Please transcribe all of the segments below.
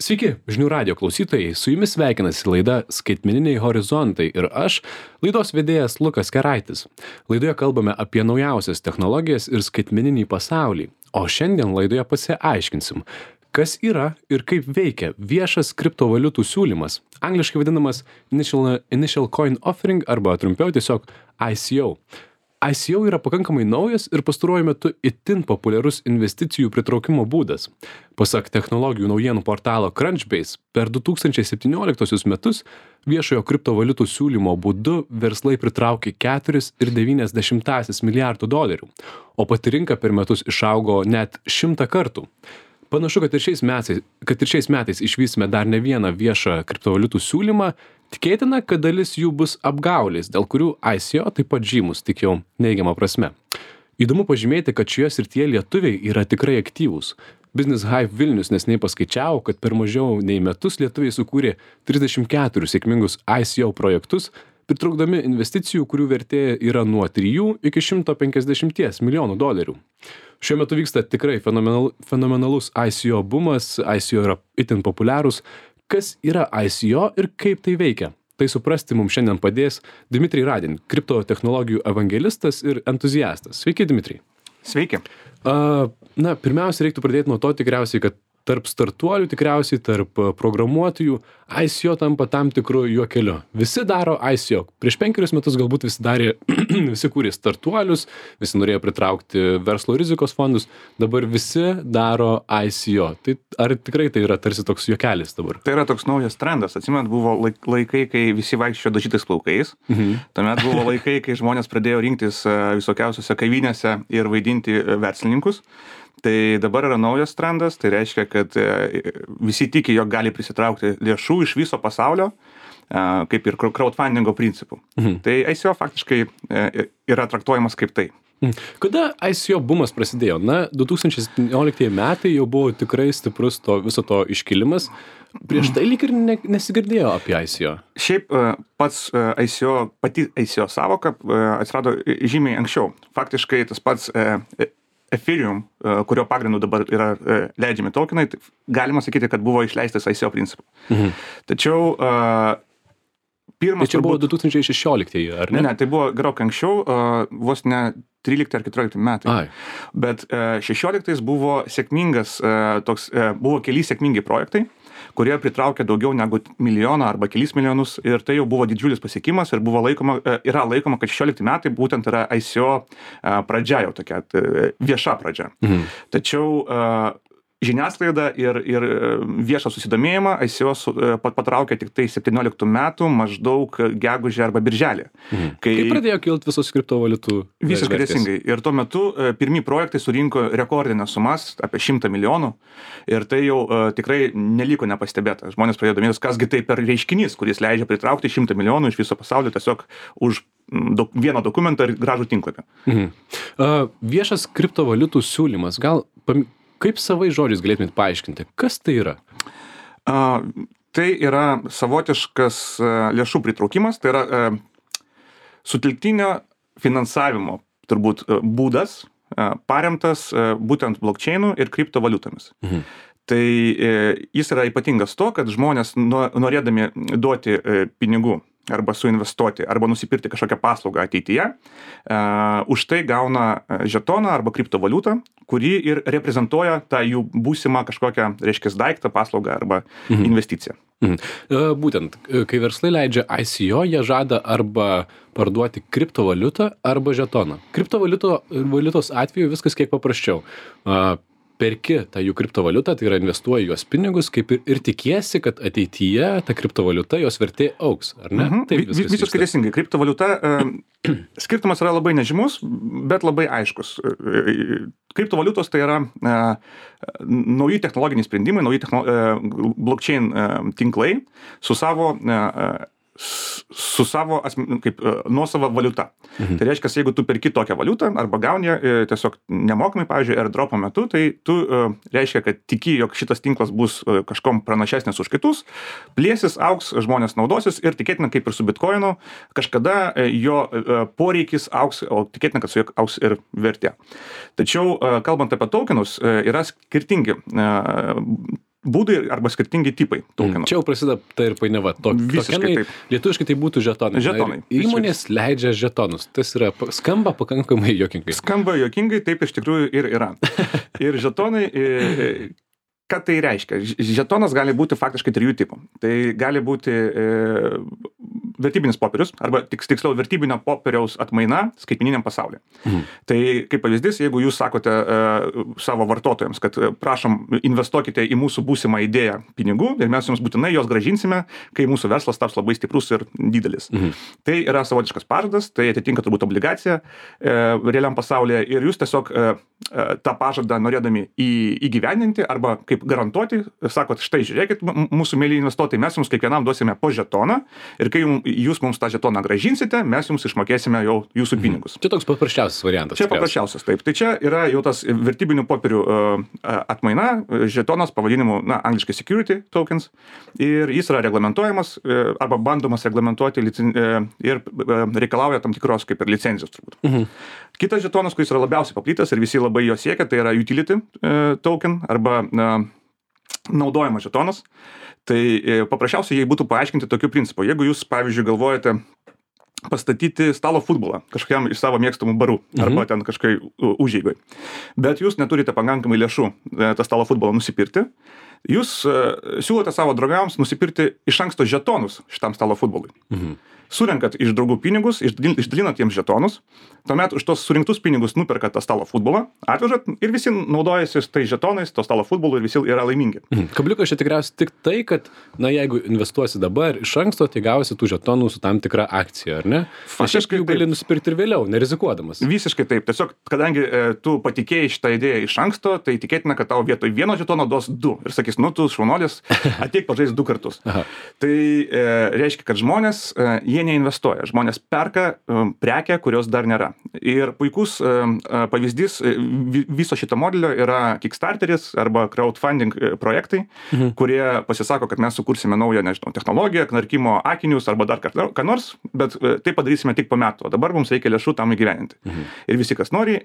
Sveiki, žinių radio klausytojai, su jumis sveikinasi laida Skaitmeniniai horizontai ir aš, laidos vedėjas Lukas Keraitis. Laidoje kalbame apie naujausias technologijas ir skaitmeninį pasaulį, o šiandien laidoje pasiaiškinsim, kas yra ir kaip veikia viešas kriptovaliutų siūlymas, angliškai vadinamas Initial Coin Offering arba trumpiau tiesiog ICO. ICO yra pakankamai naujas ir pastaruoju metu itin populiarus investicijų pritraukimo būdas. Pasak technologijų naujienų portalo Crunchbase, per 2017 metus viešojo kriptovaliutų siūlymo būdu verslai pritraukė $4,9 milijardo, o pati rinka per metus išaugo net 100 kartų. Panašu, kad ir šiais metais išvysime dar ne vieną viešą kriptovaliutų siūlymą. Tikėtina, kad dalis jų bus apgaulės, dėl kurių ICO taip pat žymus, tik jau neigiama prasme. Įdomu pažymėti, kad šioje srityje lietuviai yra tikrai aktyvūs. Business Hive Vilnius neseniai paskaičiavo, kad per mažiau nei metus lietuviai sukūrė 34 sėkmingus ICO projektus, pritraukdami investicijų, kurių vertė yra nuo 3 iki $150 milijonų. Šiuo metu vyksta tikrai fenomenalus ICO bumas, ICO yra itin populiarūs. Kas yra ICO ir kaip tai veikia? Tai suprasti mums šiandien padės Dmitrij Radin, kriptotechnologijų evangelistas ir entuziastas. Sveiki, Dmitrij. Sveiki. Pirmiausia, reiktų pradėti nuo to tikriausiai, kad tarp startuolių, tikriausiai tarp programuotojų, ICO tampa tam tikru juokeliu. Visi daro ICO. Prieš 5 metus galbūt visi kūrė startuolius, visi norėjo pritraukti verslo rizikos fondus, dabar visi daro ICO. Tai ar tikrai tai yra tarsi toks juokelis dabar? Tai yra toks naujas trendas. Atsimenat, buvo laikai, kai visi vaikščiojo dažytais plaukais. Tuomet buvo laikai, kai žmonės pradėjo rinktis visokiausiose kavinėse ir vaidinti verslininkus. Tai dabar yra naujas trendas, tai reiškia, kad visi tiki, jog gali prisitraukti lėšų iš viso pasaulio, kaip ir crowdfundingo principų. Tai ICO faktiškai yra traktuojamas kaip tai. Kada ICO bumas prasidėjo? 2017 metai jau buvo tikrai stiprus viso to iškilimas. Prieš tai lyg ir nesigirdėjo apie ICO. Šiaip pats ICO, pati ICO savoka atsirado žymiai anksčiau. Faktiškai tas pats Ethereum, kurio pagrindu dabar yra leidžiami tokenai, galima sakyti, kad buvo išleistas ICO principu. Tačiau pirmas... Tai čia buvo 2016, ar ne? Ne, tai buvo gerokai anksčiau, vos ne 13 ar 14 metai. Bet 16 buvo sėkmingas, buvo keli sėkmingi projektai, kurie pritraukė daugiau negu milijoną arba kelis milijonus ir tai jau buvo didžiulis pasiekimas ir yra laikoma, kad 16 metai būtent yra ICO pradžia jau tokia, vieša pradžia. Tačiau žiniasklaida ir viešą susidomėjimą ICO patraukė tik tai 17 metų maždaug gegužę arba birželį. Kaip pradėjo kilti visos kriptovaliutų vertės? Visiškai teisingai. Ir tuo metu pirmi projektai surinko rekordinės sumas apie 100 milijonų ir tai jau tikrai neliko nepastebėta. Žmonės pradėjo domėtis, kasgi tai per reiškinys, kuris leidžia pritraukti 100 milijonų iš viso pasaulio tiesiog už vieną dokumentą ir gražų tinklapį. Viešas kriptovaliutų siūlymas, kaip savais žodžiais galėtumėt paaiškinti, kas tai yra? Tai yra savotiškas lėšų pritraukimas, tai yra sutelktinio finansavimo turbūt būdas, paremtas būtent blockchainu ir kriptovaliutomis. Tai jis yra ypatingas to, kad žmonės norėdami duoti pinigų arba suinvestuoti, arba nusipirkti kažkokią paslaugą ateityje, už tai gauna žetoną arba kriptovaliutą, kuri ir reprezentuoja tą jų būsimą kažkokią, reiškia, daiktą, paslaugą arba investiciją. Būtent, kai verslai leidžia ICO, jie žada arba parduoti kriptovaliutą arba žetoną. Kriptovaliutos atveju viskas kiek paprasčiau. Perki tą jų kriptovaliutą, tai yra investuoji juos pinigus, kaip ir tikiesi, kad ateityje ta kriptovaliuta, jos vertė augs, ar ne? Visiškai teisingai. Kriptovaliuta, skirtumas yra labai nežymus, bet labai aiškus. Kriptovaliutos tai yra nauji technologiniai sprendimai, nauji blockchain tinklai su savo nuosava valiuta. Tai reiškia, jeigu tu perki tokią valiutą arba gauni tiesiog nemokamai, pavyzdžiui, airdropo metu, tai tu reiškia, kad tiki, jog šitas tinklas bus kažkom pranašesnis už kitus, plėsis, augs, žmonės naudosis ir tikėtina, kaip ir su Bitcoinu, kažkada jo poreikis augs, o tikėtina, kad su juo augs ir vertė. Tačiau, kalbant apie tokenus, yra skirtingi būdai arba skirtingi tipai tokenų. Čia jau prasideda ta ir painiava. Visiškai Tokenai, taip. Lietuviškai tai būtų žetonai. Žetonai. Įmonės leidžia žetonus. Tas yra, skamba pakankamai juokingai. Skamba juokingai, taip iš tikrųjų ir yra. Ir žetonai, ką tai reiškia? Žetonas gali būti faktiškai 3 tipų. Tai gali būti vertybinis popierius, arba tiksliau vertybinio popieriaus atmaina skaitmeniniam pasaulyje. Tai kaip pavyzdys, jeigu jūs sakote savo vartotojams, kad prašom investuokite į mūsų būsimą idėją pinigų ir mes jums būtinai jos grąžinsime, kai mūsų verslas taps labai stiprus ir didelis. Tai yra savotiškas pažadas, tai atitinka turbūt obligacija realiam pasaulyje ir jūs tiesiog tą pažadą norėdami įgyvendinti arba kaip garantuoti, sakot, štai žiūrėkit, mūsų mėly investuotojai, mes jums kiekvienam duosime po žetoną ir kai jūs mums tą žetoną grąžinsite, mes jums išmokėsime jau jūsų pinigus. Čia toks paprasčiausias variantas. Čia paprasčiausias, taip. Tai čia yra jau tas vertybinių popierių atmaina, žetonas pavadinimu, angliškai security tokens, ir jis yra reglamentuojamas arba bandomas reglamentuoti ir reikalauja tam tikros kaip ir licencijos turbūt. Kitas žetonas, kuris yra labiausiai paplitęs ir visi labai jo siekia, tai yra utility token arba naudojamas žetonas. Tai paprasčiausiai jei būtų paaiškinti tokiu principu. Jeigu jūs, pavyzdžiui, galvojate pastatyti stalo futbolą kažkokiam iš savo mėgstamų barų arba ten kažkai užeigoj, bet jūs neturite pakankamai lėšų tą stalo futbolą nusipirkti, jūs siūlote savo draugams nusipirkti iš anksto žetonus šitam stalo futbolui. Surenkat iš draugų pinigus, išdalinat jiems žetonus, tuomet už tos surinktus pinigus nuperkat tą stalo futbolą, atvežat ir visi naudojasi tai žetonais, to stalo futbolu ir visi yra laimingi. Kabliukas čia tikriausiai tik tai, kad, jeigu investuosi dabar iš anksto, tai gausi tų žetonų su tam tikra akcija, ar ne? Faktiškai jų gali nusipirkti ir vėliau, nerizikuodamas. Visiškai taip. Tiesiog, kadangi tu patikėjai šitą idėją iš anksto, tai tikėtina, kad tau vietoj vieno žetono duos 2 ir sakys, tu šaunuolis, ateik pažaisti 2 kartus. Tai reiškia, kad žmonės, jie neinvestuoja. Žmonės perka prekę, kurios dar nėra. Ir puikus pavyzdys viso šito modelio yra Kickstarteris arba crowdfunding projektai, kurie pasisako, kad mes sukursime naują, technologiją, knarkimo akinius arba dar ką nors, bet tai padarysime tik po metų, o dabar mums reikia lėšų tam įgyvendinti. Ir visi, kas nori,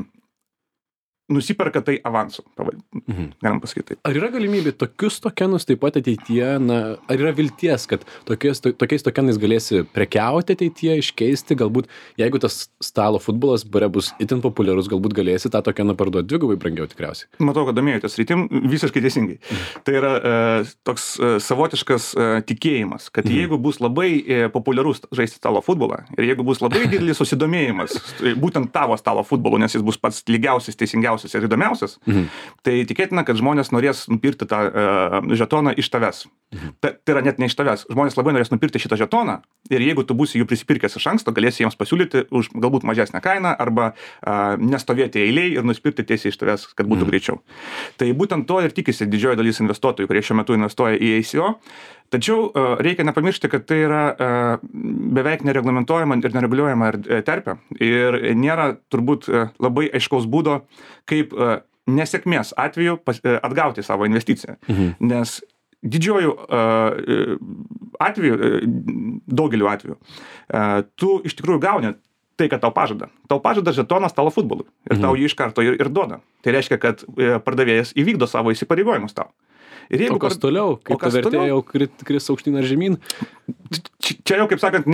nusiperka tai avansu, galim pasakyti taip. Ar yra galimybė tokius tokenus taip pat ateityje, ar yra vilties, kad tokiais tokenais galėsi prekiauti ateityje, iškeisti, galbūt jeigu tas stalo futbolas bare bus itin populiarus, galbūt galėsi tą tokeną parduoti 2 brangiau tikriausiai? Matau, kad domėjotės rytim, visiškai teisingai. Tai yra toks savotiškas tikėjimas, kad jeigu bus labai populiarus žaisti stalo futbolą ir jeigu bus labai didelis susidomėjimas būtent tavo stalo futbolu, nes jis bus pats lygiausias, teisingiausias ir įdomiausias, tai tikėtina, kad žmonės norės nupirkti tą žetoną iš tavęs. Tai yra net ne iš tavęs. Žmonės labai norės nupirkti šitą žetoną ir jeigu tu būsi jų prisipirkęs iš anksto, galėsi jiems pasiūlyti už galbūt mažesnę kainą arba nestovėti eilėj ir nusipirkti tiesiai iš tavęs, kad būtų greičiau. Tai būtent to ir tikisi didžioji dalis investuotojų, kurie šiuo metu investuoja į ICO. Tačiau reikia nepamiršti, kad tai yra beveik nereglamentuojama ir nereguliuojama terpė ir nėra turbūt labai aiškaus būdo, kaip nesėkmės atveju atgauti savo investiciją. Nes didžiojų atveju, daugeliu atveju, tu iš tikrųjų gauni tai, kad tau pažada. Tau pažada žetonas stalo futbolui ir tau jį iš karto ir duoda. Tai reiškia, kad pardavėjas įvykdo savo įsipareigojimus tau. O kas toliau? Kaip ta vertė jau kris aukštyn ar žemyn? Čia jau, kaip sakant,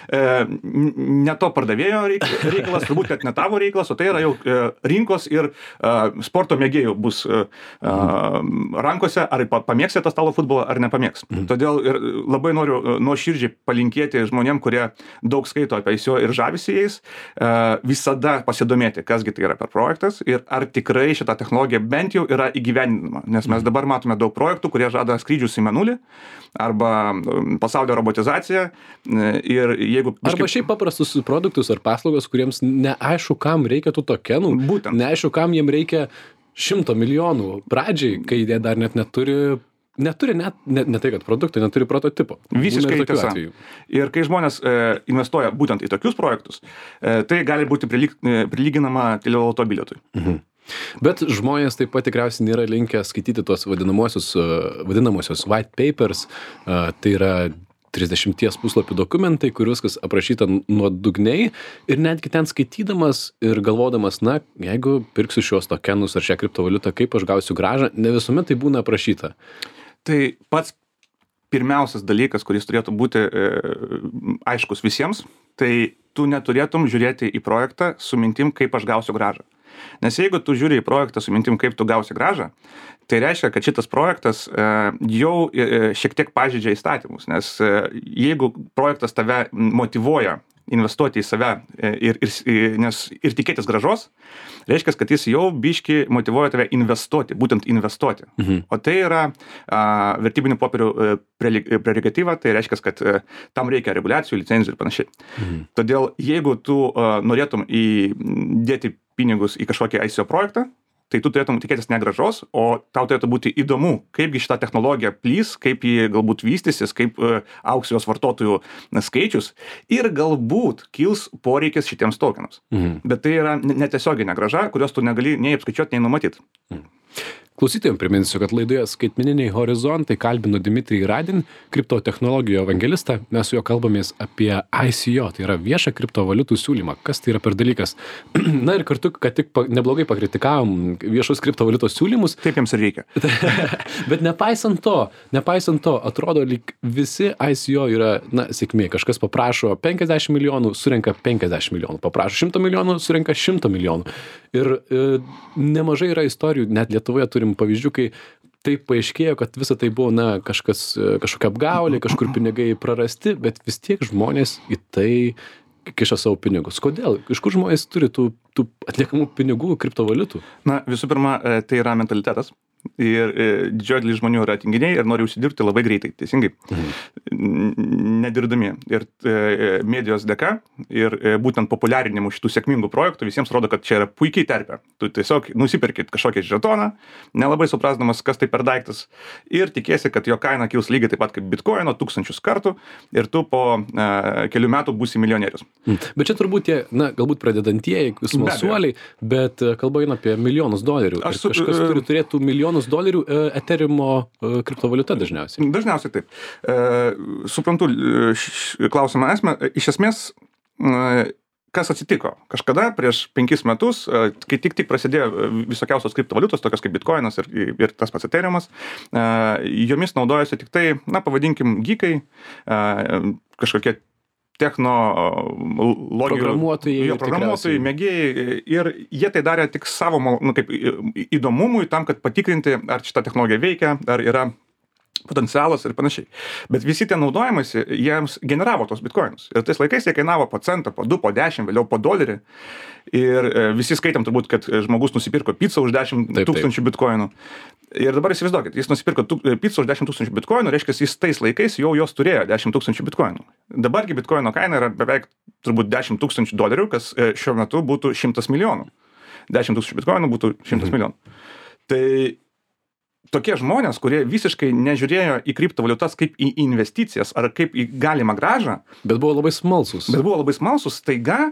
ne to pardavėjo reikalas, turbūt net ne tavo reikalas, o tai yra jau rinkos ir sporto mėgėjų bus rankose, ar pamėgsite tą stalo futbolą, ar nepamėgs. Todėl ir labai noriu nuoširdžiai palinkėti žmonėm, kurie daug skaito apie ICO ir žavisi jais, visada pasidomėti, kasgi tai yra per projektas ir ar tikrai šita technologija bent jau yra įgyvendinama. Nes mes dabar matome daug projektų, kurie žada skrydžius į mėnulį arba pasaulio robotizaciją ir jeigu... Arba šiaip paprastus produktus ar paslaugas, kuriems neaišku, kam reikia tų tokenų. Būtent. Neaišku, kam jiem reikia 100 milijonų pradžiai, kai jie dar net neturi net ne tai, kad produktai neturi prototipo. Visiškai tiesa. Ir kai žmonės investuoja būtent į tokius projektus, tai gali būti prilyginama teleloto bilietui. Bet žmonės taip pat tikriausiai nėra linkę skaityti tuos vadinamosios white papers, tai yra 30 puslapių dokumentai, kur viskas aprašyta nuodugniai ir netgi ten skaitydamas ir galvodamas, na, jeigu pirksiu šios tokenus ar šią kriptovaliutą, kaip aš gausiu grąžą, ne visuomet tai būna aprašyta. Tai pats pirmiausias dalykas, kuris turėtų būti aiškus visiems, tai tu neturėtum žiūrėti į projektą su mintim, kaip aš gausiu grąžą. Nes jeigu tu žiūri į projektą su mintim, kaip tu gausi grąžą, tai reiškia, kad šitas projektas jau šiek tiek pažeidžia įstatymus, nes jeigu projektas tave motyvuoja investuoti į save ir tikėtis grąžos, reiškia, kad jis jau biški motyvuoja tave investuoti, būtent investuoti. O tai yra vertybinių popierių prerogatyva, tai reiškia, kad tam reikia reguliacijų, licencijų ir panašiai. Todėl jeigu tu norėtum įdėti pinigus į kažkokį ICO projektą, tai tu turėtum tikėtis ne grąžos, o tau turėtų būti įdomu, kaipgi šita technologija plys, kaip ji galbūt vystysis, kaip augs jos vartotojų skaičius ir galbūt kils poreikis šitiems tokenams. Bet tai yra netiesioginė grąža, kurios tu negali nei apskaičiuoti, nei numatyti. Klausytojams priminsiu, kad laidoje Skaitmeniniai horizontai kalbinu Dmitrijų Radin, kriptotechnologijų evangelistą. Mes su juo kalbamės apie ICO, tai yra viešą kriptovaliutų siūlymą. Kas tai yra per dalykas? Na ir kartu, kad tik neblogai pakritikavom viešus kriptovaliutos siūlymus. Taip jiems ir reikia. Bet nepaisant to, atrodo, lyg visi ICO yra, sėkmė. Kažkas paprašo 50 milijonų, surenka 50 milijonų. Paprašo 100 milijonų, surenka 100 milijonų. Ir nemažai yra istorijų, net Lietuvoje turim pavyzdžių, kai taip paaiškėjo, kad visa tai buvo, kažkokia apgaulė, kažkur pinigai prarasti, bet vis tiek žmonės į tai kiša savo pinigus. Kodėl? Iš kur žmonės turi tų atliekamų pinigų kriptovaliutų? Visų pirma, tai yra mentalitetas. Ir didžioji dalis žmonių yra tinginiai ir nori užsidirbti labai greitai, teisingai, nedirbdami. Ir medijos dėka ir būtent populiarinimu šitų sėkmingų projektų visiems rodo, kad čia yra puikiai terpė. Tu tiesiog nusiperkit kažkokį žetoną, nelabai suprasdamas, kas tai per daiktas, ir tikėsi, kad jo kaina kils lygiai taip pat kaip bitkoino 1000 kartų ir tu po kelių metų būsi milijonierius. Bet čia turbūt tie, galbūt pradedantieji, smalsuoliai, bet kalba eina apie milijonus dolerių. Kažkas turi turėtų milijonus dolerių Ethereum kriptovaliuta dažniausiai. Dažniausiai taip. Suprantu klausimą esmę. Iš esmės, kas atsitiko? Kažkada prieš 5 metus, kai tik prasidėjo visokiausios kriptovaliutos, tokios kaip bitkoinas ir tas pats Ethereumas, jomis naudojosi tik tai, pavadinkim, geekai, kažkokie programuotojai, mėgėjai, ir jie tai darė tik savo kaip įdomumui, tam, kad patikrinti, ar šita technologija veikia, ar yra potencialas ir panašiai. Bet visi tie naudojimasi, jiems generavo tos bitkoinus. Ir tais laikais jie kainavo po centą, po 2, po 10, vėliau po $1. Ir visi skaitam turbūt, kad žmogus nusipirko pizzą už 10 000 bitkoinų. Ir dabar įsivaizduokit, jis nusipirko pizzą už 10 000 bitkoinų, reiškia, jis tais laikais jau jos turėjo 10 000 bitkoinų. Dabargi bitkoino kaina yra beveik turbūt $10 000, kas šiuo metu būtų 100 milijonų. 10 000 bitkoinų būtų 100 milijonų. Tai tokie žmonės, kurie visiškai nežiūrėjo į kriptovaliutas kaip į investicijas ar kaip į galimą grąžą. Bet buvo labai smalsus. Staiga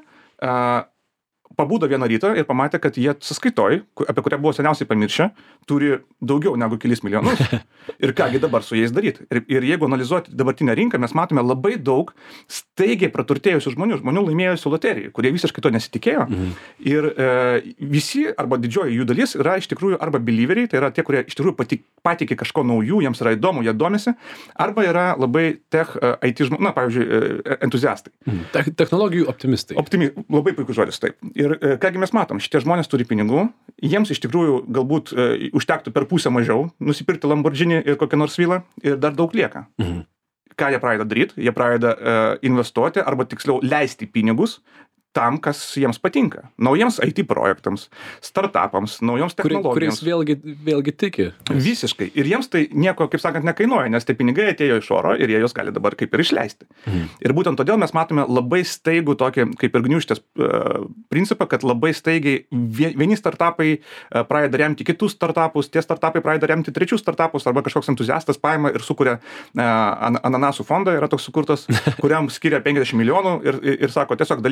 pabudo vieną rytą ir pamatė, kad jie sąskaitoj, apie kurią buvo seniausiai pamiršę, turi daugiau negu kelis milijonus. Ir kągi dabar su jais daryti. Ir jeigu analizuoti dabartinę rinką, mes matome labai daug staigiai praturtėjusių žmonių laimėjusių loterijų, kurie visiškai to nesitikėjo. Ir visi, arba didžioji jų dalis, yra iš tikrųjų arba believeriai, tai yra tie, kurie iš tikrųjų patikė kažko naujų, jiems yra įdomu, jie domisi, arba yra labai IT žmonės, pavyzdžiui, entuziastai. Technologijų optimistai. Labai puikus žodis, taip. Ir kągi mes matom, šitie žmonės turi pinigų, jiems iš tikrųjų galbūt užtektų per pusę mažiau nusipirkti Lamborghini ir kokią nors vilą ir dar daug lieka. Ką jie pradeda daryti? Jie pradeda investuoti arba tiksliau leisti pinigus tam, kas jiems patinka. Naujiems IT projektams, startupams, naujoms technologijoms. Kuriais vėlgi tiki. Visiškai. Ir jiems tai nieko, kaip sakant, nekainuoja, nes tie pinigai atėjo iš oro ir jie juos gali dabar kaip ir išleisti. Ir būtent todėl mes matome labai staigų tokį, kaip ir gniūžtės principą, kad labai staigiai vieni startupai pradeda remti kitus startupus, tie startupai pradeda remti trečius startupus, arba kažkoks entuziastas paima ir sukuria ananasų fondą, yra toks sukurtas, kuriam skiria 50 milijonų ir sako, tiesiog dalinkit pasaulį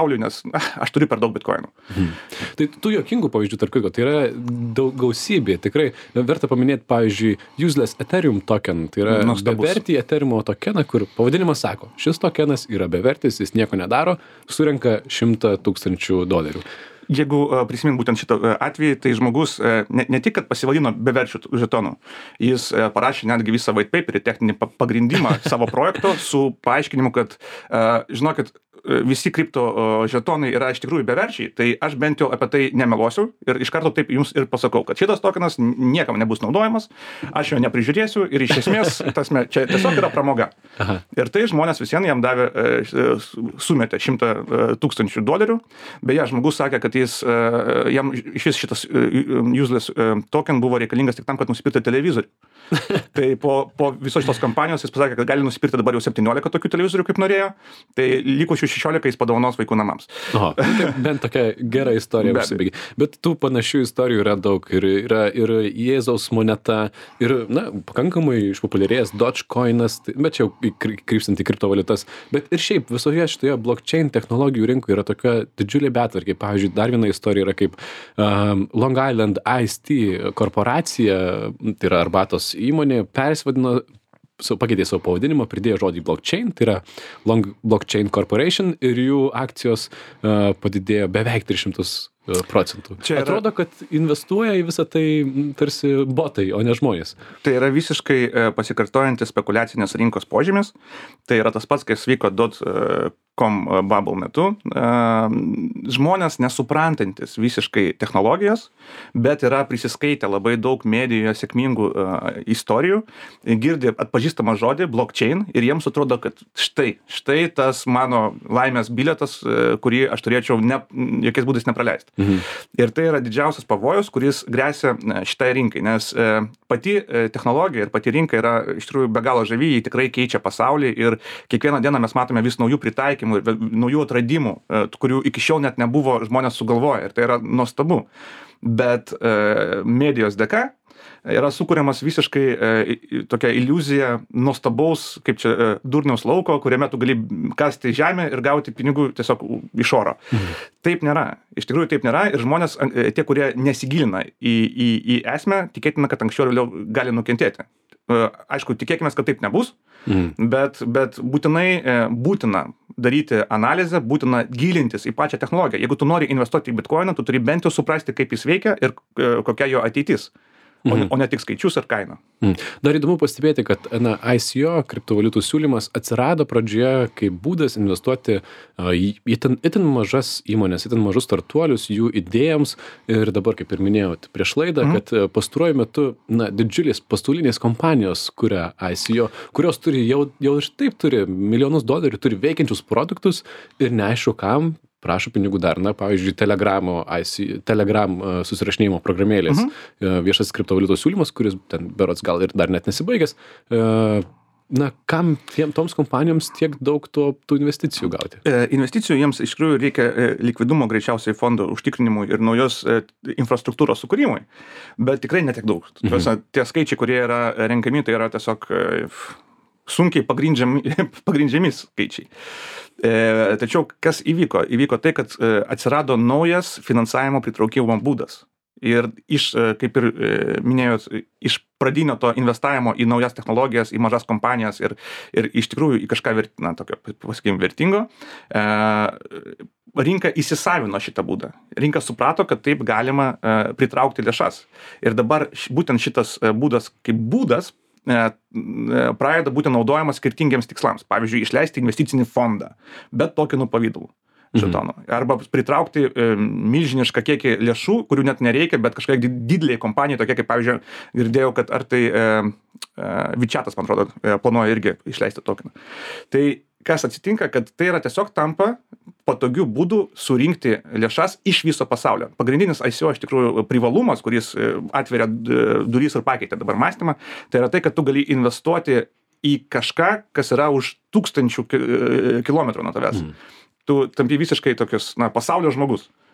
pasauliui, nes aš turiu per daug bitkoinų. Tai tų juokingų pavyzdžių, tarp kitko, tai yra gausybė. Tikrai verta paminėti, pavyzdžiui, useless Ethereum token, tai yra bevertį Ethereum tokeną, kur pavadinimas sako, šis tokenas yra bevertis, jis nieko nedaro, surenka $100,000. Jeigu prisimint būtent šitą atvejį, tai žmogus ne tik, kad pasivadino beverčių žetonų, jis parašė netgi visą white paperį, techninį pagrindimą savo projekto su paaiškinimu, kad, žinokit, visi kripto žetonai yra iš tikrųjų beverčiai, tai aš bent jau apie tai nemeluosiu ir iš karto taip jums ir pasakau, kad šitas tokenas niekam nebus naudojamas, aš jo neprižiūrėsiu ir iš esmės čia tiesiog yra pramoga. Aha. Ir tai žmonės visiems jam davė, sumetė $100,000. Beje, žmogus sakė, kad jam iš vis šitas useless token buvo reikalingas tik tam, kad nusipirkti televizorių. Tai po visos šitos kampanijos jis pasakė, kad gali nusipirkti dabar jau 17 tokių televizorių, kaip norėjo, tai likusių 16 jis padovanos vaikų namams. Oho, tai bent tokia gera istorija užsibėgi. Bet tų panašių istorijų yra daug. Yra ir Jėzaus moneta, ir, pakankamai išpopuliarėjęs Dogecoinas, bet čia jau krypstant į kriptovaliutas. Bet ir šiaip visoje šitoje blockchain technologijų rinkoje yra tokia didžiulė betvarkė. Pavyzdžiui, dar viena istorija yra kaip Long Island Iced Tea korporacija, tai yra arbatos įmonė, persivadino, pakeitė savo pavadinimą, pridėjo žodį blockchain, tai yra Long Blockchain Corporation, ir jų akcijos padidėjo beveik 300%. Atrodo, kad investuoja į visą tai tarsi botai, o ne žmonės. Tai yra visiškai pasikartojantis spekuliacinės rinkos požymis. Tai yra tas pats, kas vyko .com bubble metu. Žmonės nesuprantantis visiškai technologijas, bet yra prisiskaitę labai daug medijoje sėkmingų istorijų, girdi atpažįstamą žodį blockchain ir jiems atrodo, kad štai tas mano laimės bilietas, kurį aš turėčiau jokiais būdais nepraleisti. Ir tai yra didžiausias pavojus, kuris gresia šitai rinkai, nes pati technologija ir pati rinka yra iš tikrųjų be galo žavi, jį tikrai keičia pasaulį ir kiekvieną dieną mes matome vis naujų pritaikymų ir naujų atradimų, kurių iki šiol net nebuvo žmonės sugalvoję, ir tai yra nuostabu. Bet medijos dėka yra sukuriamas visiškai tokia iliuzija nuostabaus, kaip čia, durniaus lauko, kuriame tu gali kasti žemę ir gauti pinigų tiesiog iš oro. Taip nėra. Iš tikrųjų taip nėra ir žmonės, tie, kurie nesigilina į esmę, tikėtina, kad anksčiau ir vėliau gali nukentėti. Aišku, tikėkime, kad taip nebus, bet būtina daryti analizę, būtina gilintis į pačią technologiją. Jeigu tu nori investuoti į bitkoiną, tu turi bent jau suprasti, kaip jis veikia ir kokia jo ateitis. O ne tik skaičius ar kainą. Dar įdomu pastebėti, kad ICO kriptovaliutų siūlymas atsirado pradžioje kaip būdas investuoti į itin mažas įmonės, itin mažus startuolius, jų idėjams, ir dabar, kaip ir minėjot prieš laidą, kad pastaruoju metu didžiulės pasaulinės kompanijos kuria ICO, kurios turi jau ir taip turi milijonus $, turi veikiančius produktus ir neaišku kam prašo pinigų dar. Pavyzdžiui, Telegram susirašinėjimo programėlės viešas kriptovaliutos siūlymas, kuris ten berods gal ir dar net nesibaigęs. Kam toms kompanijoms tiek daug tų investicijų gauti? Investicijų jiems iš tikrųjų reikia likvidumo greičiausiai fondo užtikrinimui ir naujos infrastruktūros sukūrimui, bet tikrai netiek daug. Tie skaičiai, kurie yra renkami, tai yra tiesiog sunkiai pagrindžiami skaičiai. Tačiau kas įvyko? Įvyko tai, kad atsirado naujas finansavimo pritraukimo būdas. Ir kaip ir minėjot, iš pradinio to investavimo į naujas technologijas, į mažas kompanijas ir iš tikrųjų į kažką vertingo, rinka įsisavino šitą būdą. Rinka suprato, kad taip galima pritraukti lėšas. Ir dabar būtent šitas būdas kaip būdas pradeda būti naudojamas skirtingiems tikslams. Pavyzdžiui, išleisti investicinį fondą, bet tokenų pavidalu žetonų. Arba pritraukti milžinišką kiekį lėšų, kurių net nereikia, bet kažkokia didelė kompanija, tokia kaip, pavyzdžiui, girdėjau, kad ar tai WeChatas, man atrodo, planuoja irgi išleisti tokeną. Tai kas atsitinka, kad tai yra tiesiog tampa patogių būdų surinkti lėšas iš viso pasaulio. Pagrindinis ICO iš tikrųjų privalumas, kuris atveria duris ir pakeitė dabar mąstymą, tai yra tai, kad tu gali investuoti į kažką, kas yra už 1000 kilometrų nuo tavęs. Tu tampi visiškai tokius, pasaulio žmogus.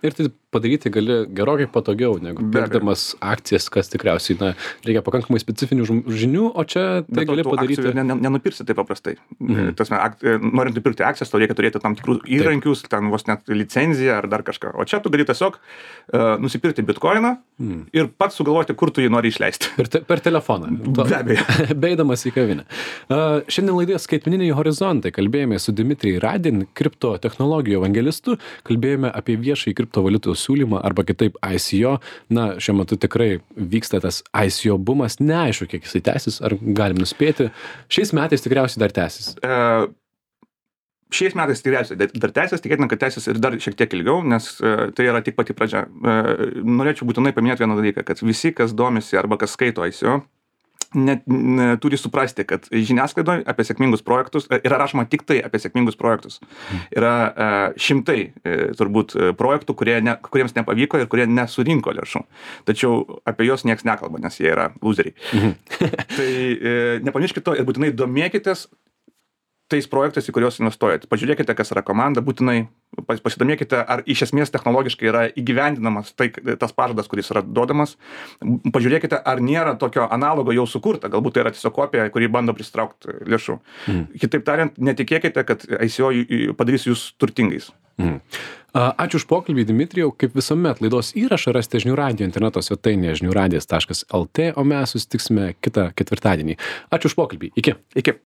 Ir tai padaryti gali gerokai patogiau, negu pirkdamas akcijas, kas tikriausiai, reikia pakankamai specifinių žinių, o čia tai gali padaryti. Nenupirksi taip paprastai. Norint nupirkti akcijas, tau reikia turėti tam tikrus įrankius, ten vos net licenciją ar dar kažką. O čia tu gali tiesiog nusipirkti bitkoiną ir pats sugalvoti, kur tu jį nori išleisti. Per telefoną. Be abejo. Beidamas į kavinę. Šiandien laidoje Skaitmeniniai horizontai kalbėjome su Dmitrij Radin, kripto technologijų evangelistu, kalbėjome apie viešąjį kriptovaliutų siūlymą arba kitaip ICO. Šiuo metu tikrai vyksta tas ICO bumas, neaišku, kiek jisai tęsis, ar galim nuspėti. Šiais metais tikriausiai dar tęsis. Šiais metais tikriausiai dar tęsis, tikėtina, kad tęsis ir dar šiek tiek ilgiau, nes tai yra tik pati pradžia. Norėčiau būtinai paminėti vieną dalyką, kad visi, kas domisi arba kas skaito ICO, turi suprasti, kad žiniasklaidoje apie sėkmingus projektus yra rašoma tik tai apie sėkmingus projektus. Yra šimtai turbūt projektų, kuriems nepavyko ir kurie nesurinko lėšų. Tačiau apie juos nieks nekalba, nes jie yra lūzeriai. Tai nepamirškite to ir būtinai domėkitės tais projektais, į kuriuos investuojate. Pažiūrėkite, kas yra komanda, būtinai pasidomėkite, ar iš esmės technologiškai yra įgyvendinamas tas pažadas, kuris yra duodamas. Pažiūrėkite, ar nėra tokio analogo jau sukurta, galbūt tai yra tiesiog kopija, kurį bando pritraukti lėšų. Kitaip tariant, netikėkite, kad ICO padarys jūs turtingais. Ačiū už pokalbį, Dmitrijau. Kaip visuomet, laidos įrašą rasite žinių radijo interneto svetainėje žiniųradijas.lt, o mes susitiksime kitą ketvirtadienį. Ačiū už pokalbį. Iki.